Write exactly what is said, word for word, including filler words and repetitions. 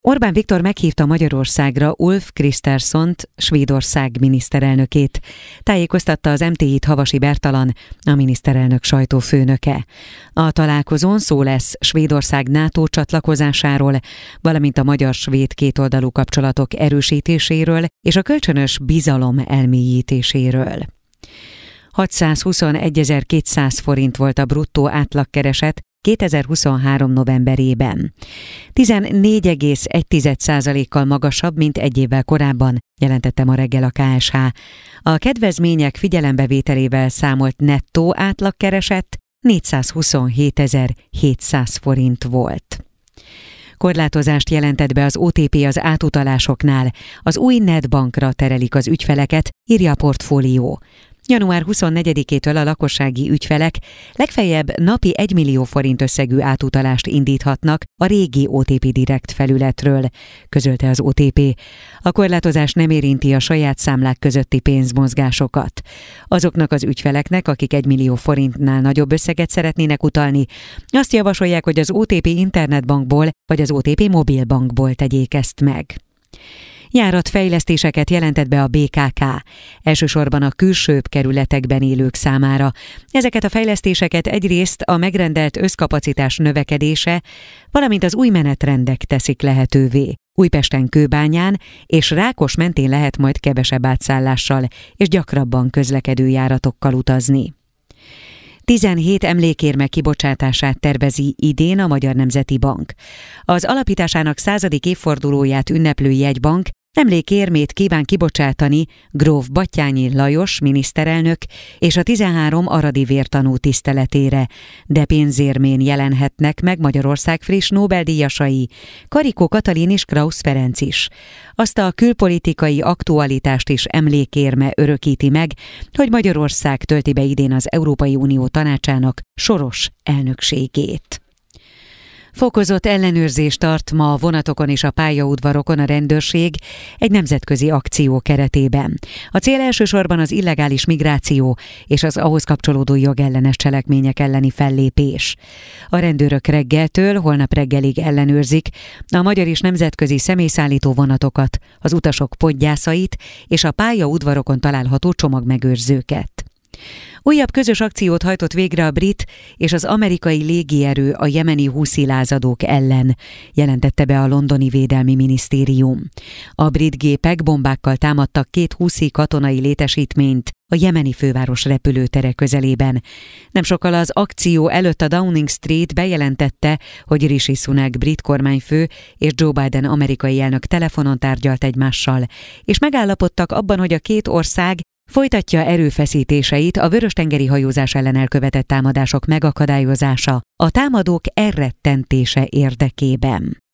Orbán Viktor meghívta Magyarországra Ulf Kristerssont, Svédország miniszterelnökét. Tájékoztatta az em té i-t Havasi Bertalan, a miniszterelnök sajtófőnöke. A találkozón szó lesz Svédország NATO csatlakozásáról, valamint a magyar-svéd kétoldalú kapcsolatok erősítéséről és a kölcsönös bizalom elmélyítéséről. hatszázhuszonegyezer-kétszáz forint volt a bruttó átlagkereset kétezer-huszonhárom novemberében. tizennégy egész egy százalékkal magasabb, mint egy évvel korábban, jelentette ma reggel a ká es há. A kedvezmények figyelembevételével számolt nettó átlagkereset négyszázhuszonhétezer-hétszáz forint volt. Korlátozást jelentett be az o té pé az átutalásoknál. Az új netbankra terelik az ügyfeleket, írja a Portfólió. január huszonnegyedikétől a lakossági ügyfelek legfeljebb napi egy millió forint összegű átutalást indíthatnak a régi o té pé Direkt felületről, közölte az o té pé. A korlátozás nem érinti a saját számlák közötti pénzmozgásokat. Azoknak az ügyfeleknek, akik egy millió forintnál nagyobb összeget szeretnének utalni, azt javasolják, hogy az o té pé internetbankból vagy az o té pé mobilbankból tegyék ezt meg. Járatfejlesztéseket jelentett be a bé ká ká, elsősorban a külsőbb kerületekben élők számára. Ezeket a fejlesztéseket egyrészt a megrendelt összkapacitás növekedése, valamint az új menetrendek teszik lehetővé. Újpesten, Kőbányán és Rákos mentén lehet majd kevesebb átszállással és gyakrabban közlekedő járatokkal utazni. tizenhét emlékérme kibocsátását tervezi idén a Magyar Nemzeti Bank. Az alapításának századik évfordulóját ünneplő jegybank emlékérmét kíván kibocsátani gróf Batthyány Lajos miniszterelnök és a tizenhárom aradi vértanú tiszteletére, de pénzérmén jelenhetnek meg Magyarország friss Nobel-díjasai, Karikó Katalin és Krausz Ferenc is. Azt a külpolitikai aktualitást is emlékérme örökíti meg, hogy Magyarország tölti be idén az Európai Unió Tanácsának soros elnökségét. Fokozott ellenőrzést tart ma a vonatokon és a pályaudvarokon a rendőrség egy nemzetközi akció keretében. A cél elsősorban az illegális migráció és az ahhoz kapcsolódó jogellenes cselekmények elleni fellépés. A rendőrök reggeltől holnap reggelig ellenőrzik a magyar és nemzetközi személyszállító vonatokat, az utasok podgyászait és a pályaudvarokon található csomagmegőrzőket. Újabb közös akciót hajtott végre a brit és az amerikai légierő a jemeni húszi lázadók ellen, jelentette be a londoni védelmi minisztérium. A brit gépek bombákkal támadtak két húszi katonai létesítményt a jemeni főváros repülőtere közelében. Nem sokkal az akció előtt a Downing Street bejelentette, hogy Rishi Sunak brit kormányfő és Joe Biden amerikai elnök telefonon tárgyalt egymással, és megállapodtak abban, hogy a két ország folytatja erőfeszítéseit a vörös-tengeri hajózás ellen elkövetett támadások megakadályozása, a támadók elrettentése érdekében.